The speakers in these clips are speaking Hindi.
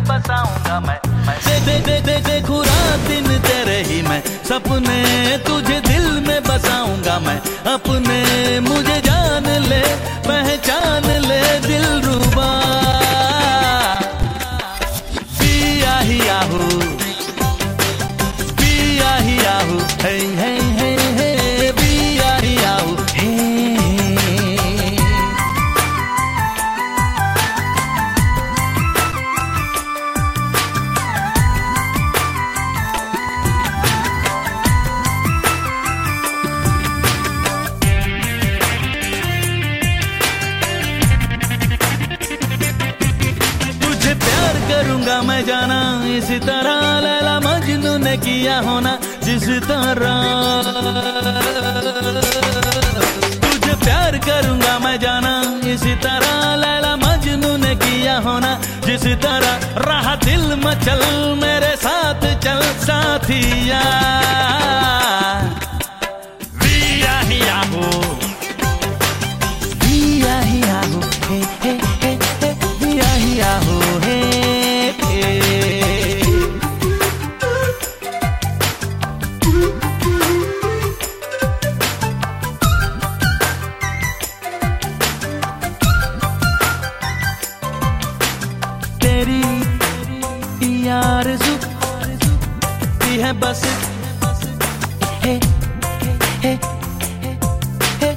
बसाऊंगा मैं देखूं रात दिन तेरे ही मैं सपने, तुझे दिल में बसाऊंगा मैं अपने। मुझे जान ले पहचान ले दिलरुबा, पिया ही आहू पिया ही आहू, हे हे हे हे पिया ही आहू, हे। करूंगा मैं जाना इस तरह, लैला मजनू ने किया होना जिस तरह। तुझे प्यार करूंगा मैं जाना इस तरह, लैला मजनू ने किया होना जिस तरह। रहा दिल मचल मेरे साथ चल साथिया, विया ही आहू विया ही आहू, हे हे हे हे विया ही आहू, हे। तेरी आरज़ू की है बस, हे हे हे।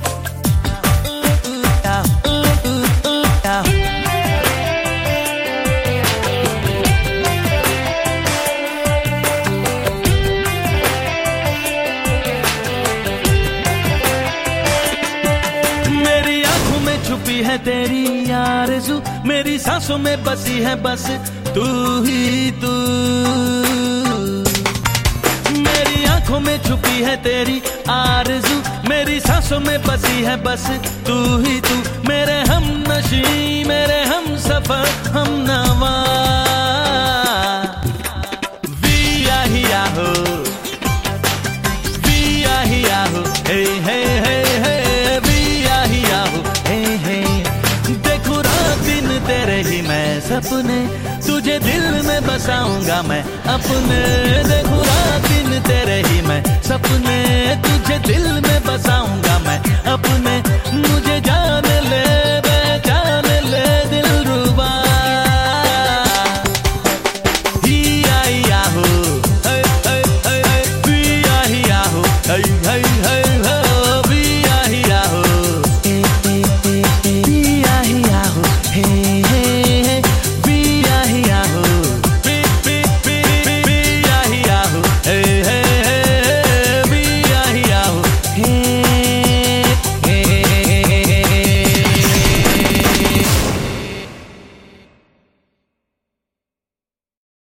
मेरी आंखों में छुपी है तेरी आरज़ू, मेरी सांसों में बसी है बस तू ही तू। मेरी आंखों में छुपी है तेरी आरज़ू, मेरी सांसों में बसी है बस तू ही तू। मेरे हम नशी मेरे हम सफर हम नवा, विया ही आहू विया ही आहू, हे हे हे हे विया ही आहू, हे हे। देखूं रात दिन तेरे ही मैं सपने, तुझे दिल में बसाऊंगा मैं अपने। देखूं रात दिन तेरे ही मैं सपने, तुझे दिल में बसाऊंगा मैं अपने।